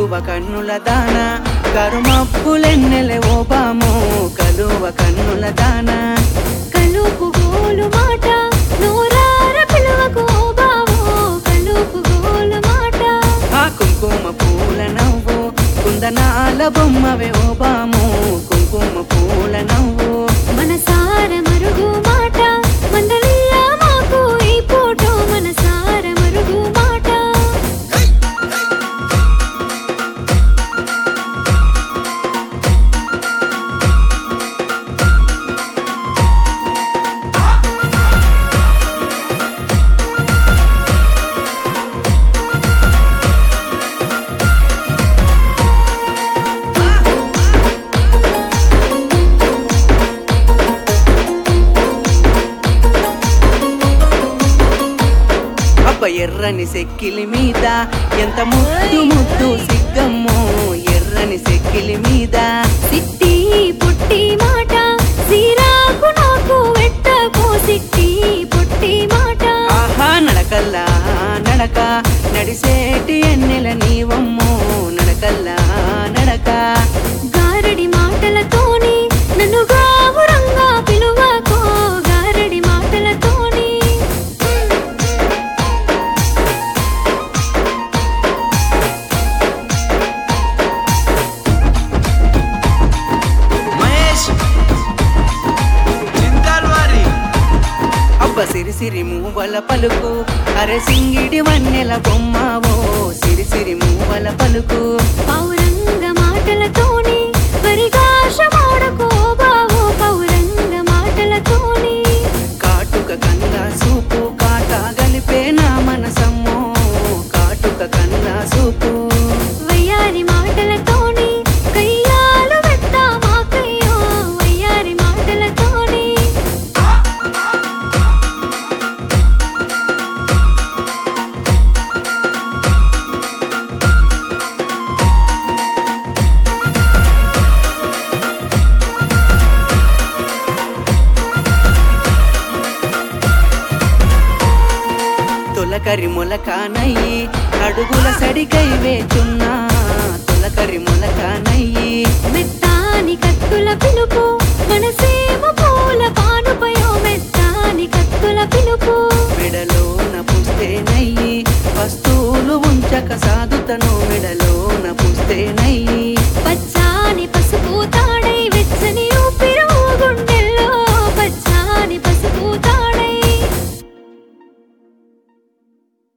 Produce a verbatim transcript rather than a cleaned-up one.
కలువ కన్నుల దాన కరుమప్పులెన్నెలే ఓ బాము కలువ కన్నుల దాన కలుపు గోలు మాట నోరార పిలువకు ఓ బావో కలుపు గోలు మాట ఆ కుంకుమ పూల నవ్వు కుందనాల బొమ్మవే ఓ బాము కుంకుమ పూల నవ్వు మనసార మరుగు మాట మందలియ మాకు ఈ పూటో మనసార మరుగు మాట అబ్బ ఎర్రని సెక్కిలి మీద ఎంత ముద్దు ముద్దు సిగ్గమ్మో ఎర్రని సెక్కిలి మీద సిట్టి పుట్టి మాట సీరాకు నాకు వెట్టకో సిట్టి పుట్టి మాట ఆహా నడకల్లా నడక నడిసేటి ఎన్నెల నీవమ్మో నడకల్లా నడక గారడి మాటలతోని నన్ను గావురంగా పిలువకో గారడి మాటలతోని మహేష్ చింతాల్వారి అబ్బ సిరి సిరి మూవల పలుకు అరే సింగిడి వన్నెల బొమ్మవో సిరి సిరి మూవల పలుకు పౌరంగ మాటలతోని పరిగాష మాడకో బావో పౌరంగ మాటలతోని కాటుక కన్నా సూపు కాటా గలిపే నా మనసమ్మో కాటుక కన్నా సూపు వయ్యారి మాటలతోని కయ్యాలు వెత్తా మాకయ్యో వయ్యారి మాటలతోని తొలకరి మొలకానయ్యి అడుగుల సడికై వేచున్నా తొలకరి మొలకానయ్యి మెత్తాని కత్తుల పిలుపు మనసేమో పూల పానుపయో మెత్తాని కత్తుల పిలుపు మెడలోన పుస్తేనయ్యి వస్తువులు ఉంచక సాధుతను మెడలోన పుస్తేనయ్యి